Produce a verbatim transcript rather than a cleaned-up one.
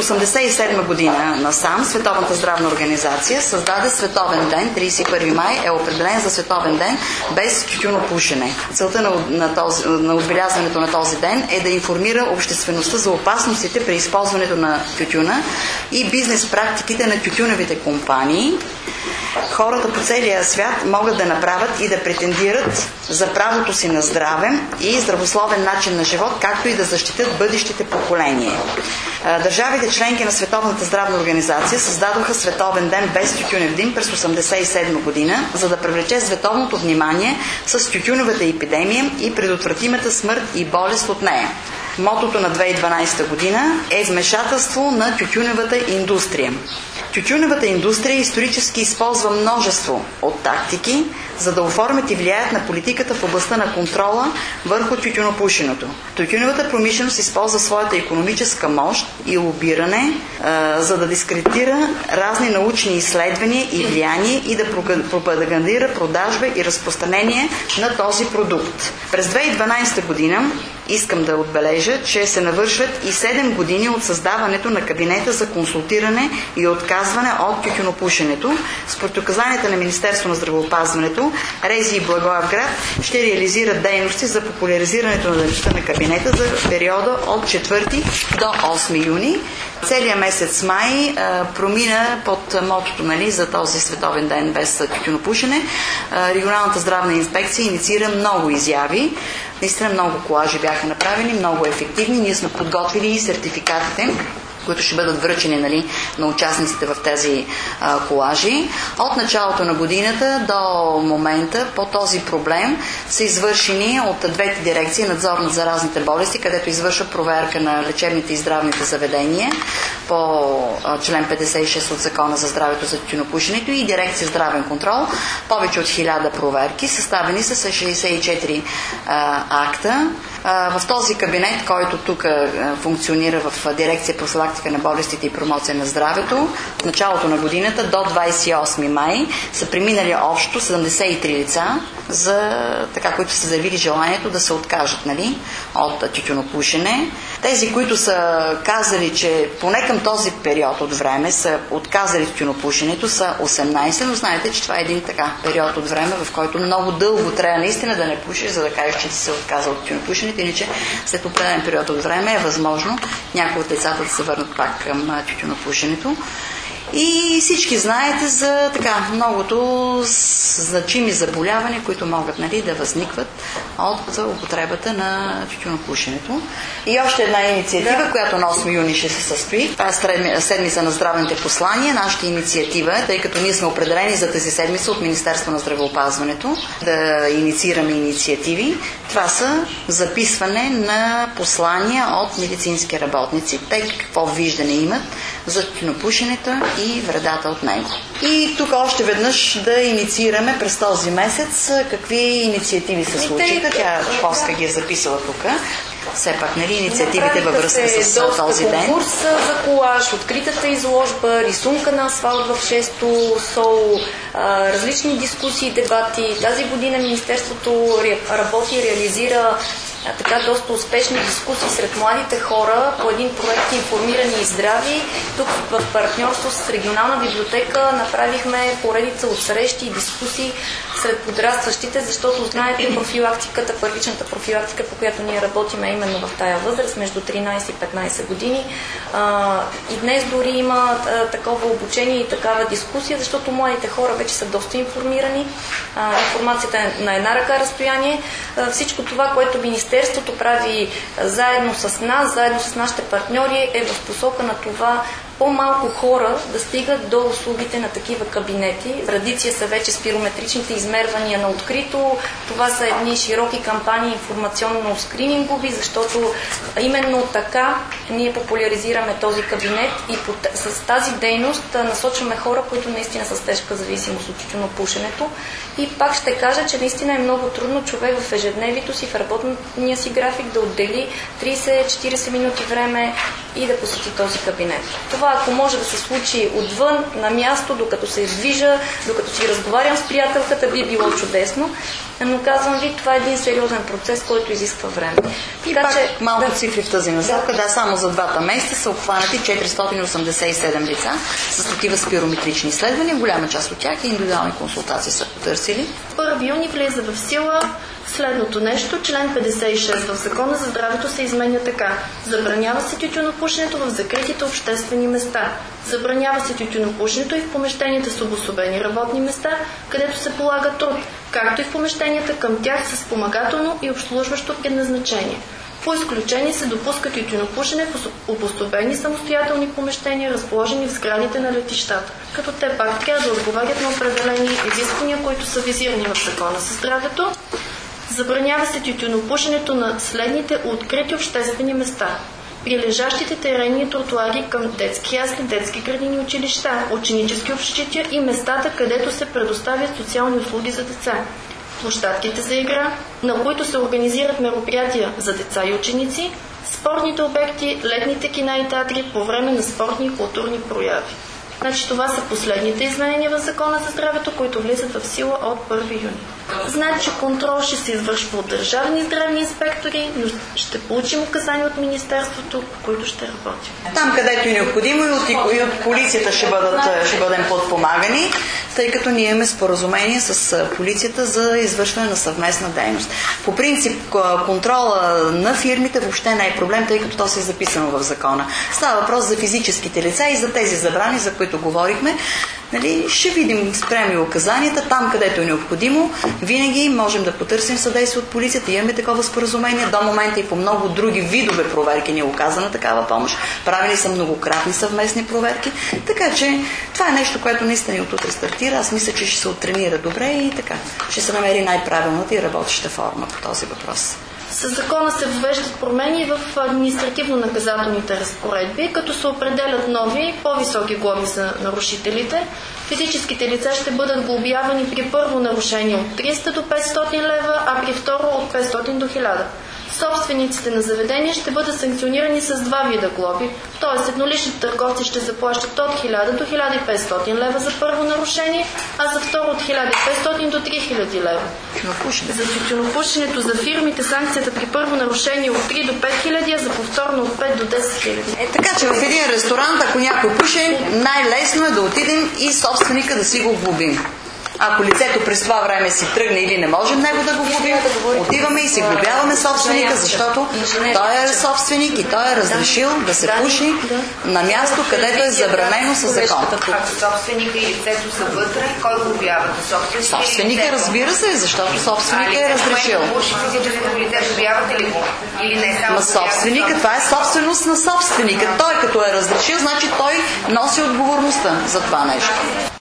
осемдесет и седма година насам Световната здравна организация създаде световен ден. тридесет и първи май е определен за световен ден без тютюнопушене. Целта на, на, този, на отбелязването на този ден е да информира обществеността за опасностите при използването на тютюна и бизнес практиките на тютюневите компании. Хората по целия свят могат да направят и да претендират за правото си на здраве и здравословен начин на живот, както и да защитят бъдещите поколения. Държавите членки на Световната здравна организация създадоха световен ден без тютюнев дим през осемдесет и седма година, за да привлече световното внимание с тютюневата епидемия и предотвратимата смърт и болест от нея. Мотото на две хиляди и дванадесета година е вмешателство на тютюневата индустрия. Тютюневата индустрия исторически използва множество от тактики, за да оформят и влияят на политиката в областта на контрола върху тютюнопушенето. Тютюневата промишленост използва своята икономическа мощ и лобиране, а, за да дискредитира разни научни изследвания и влияние и да пропагандира продажба и разпространение на този продукт. През две хиляди и дванадесета година искам да отбележа, че се навършват и седем години от създаването на кабинета за консултиране и отказване от тютюнопушенето. Според указанията на Министерство на здравеопазването, РЗИ и Благоевград ще реализират дейности за популяризирането на дейността на кабинета за периода от четвърти до осми юни. Целият месец май а, промина под мотото, нали, за този световен ден без тютюнопушене. А, регионалната здравна инспекция инициира много изяви. Наистина много колажи бяха направени, много ефективни. Ние сме подготвили и сертификатите, които ще бъдат връчени, нали, на участниците в тези а, колажи. От началото на годината до момента по този проблем са извършени от двете дирекции надзор над заразните болести, където извършва проверка на лечебните и здравните заведения по а, член петдесет и шест от Закона за здравето за тютюнопушенето и дирекция здравен контрол. Повече от хиляда проверки, съставени са шейсет и четири а, акта. А, в този кабинет, който тук а, функционира в дирекция профилактика на болестите и промоция на здравето, в началото на годината до двадесет и осми май са преминали общо седемдесет и три лица, за, така, които са заявили желанието да се откажат, нали, от тютюнопушене. Тези, които са казали, че поне към този период от време са отказали тютюнопушенето, са осемнадесет, но знаете, че това е един така период от време, в който много дълго трябва наистина да не пушиш, за да кажеш, че ти се отказал от тютюнопушенето, иначе след определен период от време е възможно някои от децата да се върнат пак към тютюнопушенето. И всички знаете за така многото значими заболявания, които могат, нали, да възникват от употребата на тютюнопушенето. И още една инициатива, да, която на осми юни ще се състои. Това е седмица на здравните послания. Нашата инициатива, тъй като ние сме определени за тази седмица от Министерство на здравеопазването да инициираме инициативи, това са записване на послания от медицински работници. Те какво виждане имат за тютюнопушенето и вредата от него. И тук още веднъж да инициираме през този месец какви инициативи се случиха. Тя Поска ги е записала тук. Все пак, нали, инициативите във връзка с този ден. Конкурс за колаж, откритата изложба, рисунка на асфалт в шесто СОУ, различни дискусии, дебати. Тази година Министерството работи и реализира така доста успешни дискусии сред младите хора по един проект Информирани и здрави. Тук в партньорство с регионална библиотека направихме поредица от срещи и дискусии сред подрастващите, защото знаете, профилактиката, първичната профилактика, по която ние работим, е именно в тая възраст, между тринадесет и петнадесет години. А, и днес дори има а, такова обучение и такава дискусия, защото младите хора вече са доста информирани. А, информацията е на една ръка разстояние. А, всичко това, което Министерството прави заедно с нас, заедно с нашите партньори, е в посока на това по-малко хора да стигат до услугите на такива кабинети. Традиция са вече спирометричните измервания на открито. Това са едни широки кампании информационно-скринингови, защото именно така ние популяризираме този кабинет и с тази дейност насочваме хора, които наистина са с тежка зависимост от тютюнопушенето. И пак ще кажа, че наистина е много трудно човек в ежедневието си, в работния си график да отдели тридесет до четиридесет минути време и да посети този кабинет. Това това, ако може да се случи отвън, на място, докато се издвижа, докато си разговарям с приятелката, би било чудесно. Но казвам ви, това е един сериозен процес, който изисква време. И така, пак че, малко да, цифри в тази насока. Да. да, само за двата месеца са обхванати четиристотин осемдесет и седем лица с такива спирометрични изследвания. Голяма част от тях и индивидуални консултации са потърсили. първи юни влиза в сила следното нещо. Член петдесет и шест в Закона за здравето се изменя така. Забранява се тютюнопушенето в закритите обществени места. Забранява се тютюнопушенето и в помещенията с обособени работни места, където се полага труд, както и в помещенията към тях с спомагателно и обслужващо предназначение. По изключение се допуска тютюнопушене в обособени самостоятелни помещения, разположени в сградите на летищата, като те пак трябва да отговарят на определени изисквания, които са визирани в Закона за здравето. Забранява се тютюнопушенето на следните открити обществени места: прилежащите терени и тротуари към детски ясли, детски градини, училища, ученически общежития и местата, където се предоставят социални услуги за деца, площадките за игра, на които се организират мероприятия за деца и ученици, спортните обекти, летните кина и театри по време на спортни и културни прояви. Значи това са последните изменения в Закона за здравето, които влизат в сила от първи юни. Значи контрол ще се извършва от държавни здравни инспектори, но ще получим указания от Министерството, по които ще работим. Там, където е необходимо, и от, и от полицията ще, бъдат, ще бъдем подпомагани, тъй като ние имаме споразумение с полицията за извършване на съвместна дейност. По принцип, контрола на фирмите въобще не е проблем, тъй като то се е записано в Закона. Става въпрос за физическите лица и за тези забрани, за които говорихме. Нали, ще видим спрямо указанията, там където е необходимо. Винаги можем да потърсим съдействие от полицията. Имаме такова споразумение. До момента и по много други видове проверки ни е оказана такава помощ. Правили са многократни съвместни проверки. Така че това е нещо, което наистина и отутре стартира. Аз мисля, че ще се оттренира добре и така. Ще се намери най-правилната и работеща форма по този въпрос. Със закона се въвеждат промени в административно-наказателните разпоредби, като се определят нови, по-високи глоби за нарушителите. Физическите лица ще бъдат глобявани при първо нарушение от триста до петстотин лева, а при второ от петстотин до хиляда. Собствениците на заведения ще бъдат санкционирани с два вида глоби, т.е. едноличните търговци ще заплащат от хиляда до хиляда и петстотин лева за първо нарушение, а за второ от хиляда и петстотин до три хиляди лева. За тютюнопушенето за фирмите санкцията при първо нарушение от три до пет хиляди, а за повторно от пет до десет хиляди. Е, така че в един ресторант, ако някой пуше, най-лесно е да отидем и собственика да си го глобим. Ако лицето през това време си тръгне или не можем него да го глобим, отиваме и си глобяваме собственика, защото той е собственик и той е разрешил да се пуши на място, където е забранено със закон. Ако собственика и лицето са вътре, кой глобява? Собственика, разбира се, защото собственика е разрешил. Ма собственика, това е собственост на собственика. Той като е разрешил, значи той носи отговорността за това нещо.